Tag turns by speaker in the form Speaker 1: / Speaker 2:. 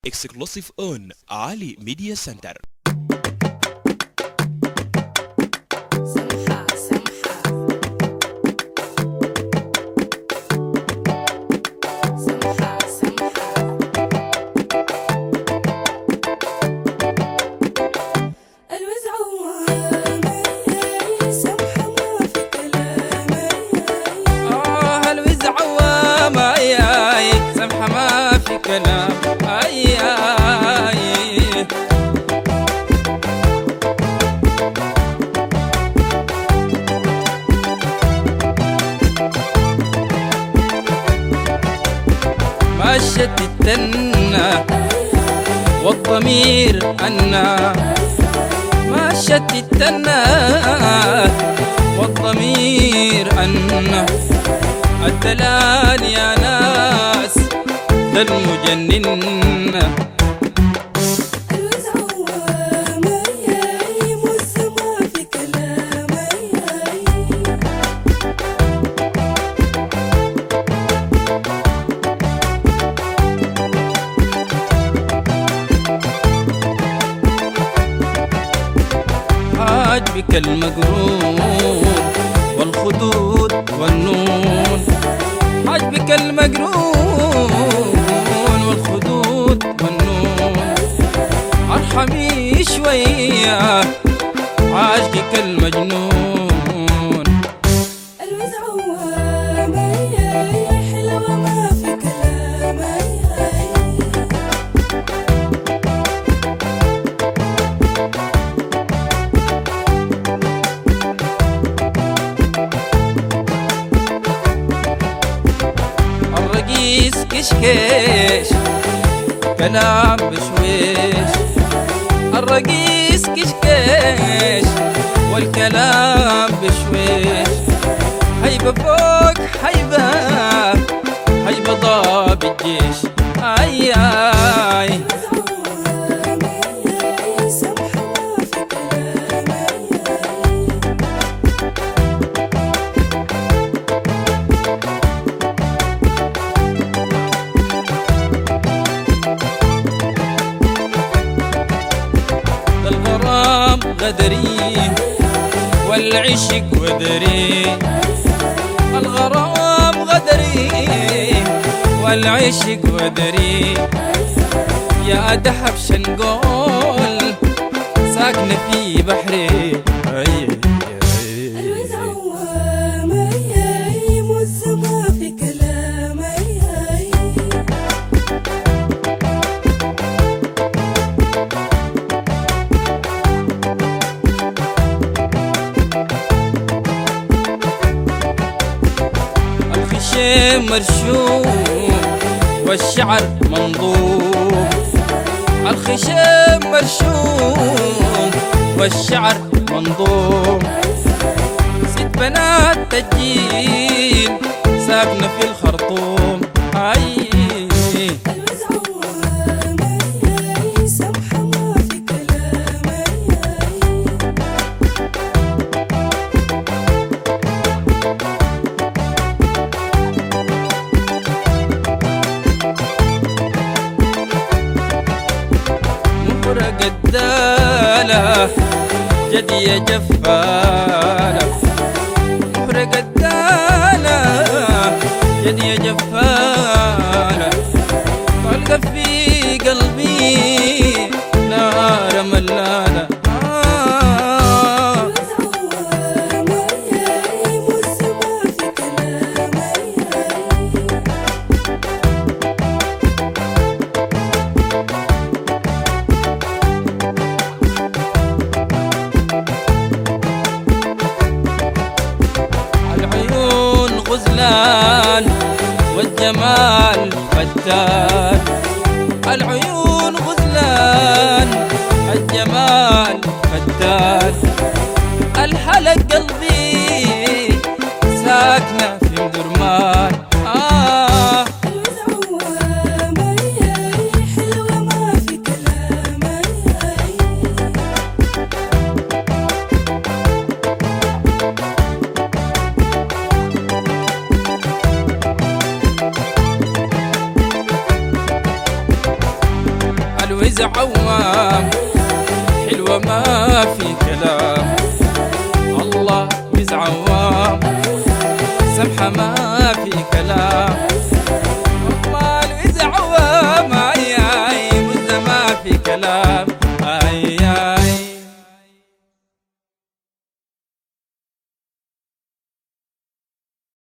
Speaker 1: exclusive on Ali Media Center.
Speaker 2: كلام مشت التنة والضمير أنا مشت التنة والضمير أنا الدلال يا ناس ده المجنن عاجبك المقرون والخدود والنون عاجبك المقرون والخدود والنون ارحمي شوية عاجبك المجنون
Speaker 3: الوزعة ما حلوة ما في كلام
Speaker 2: الرقيس كشكش كلام بشويش الرقيس كشكش والكلام بشويش هيبة فوق هيبة هيبة ضاب الجيش اي اي غدري والعشق ودري الغرام غدري والعشق ودري يا دحب شنقول ساكنة في بحري
Speaker 3: الوزعة ما مزمة في كلام
Speaker 2: الخشم مرشوم والشعر منظوم الخشم مرشوم والشعر منظوم ست بنات تجيل ساكنة في الخرطوم قدالة جدي جفالة مهر قدالة جدي جفالة طلقة في قلبي نار ملالة غزلان والجمال فتان العيون غزلان الجمال فتان الحلق قلبي ساكنة في مدرمان
Speaker 3: الوزعة ما حلوة ما في كلام
Speaker 2: الوز عوام، حلوة ما في كلام.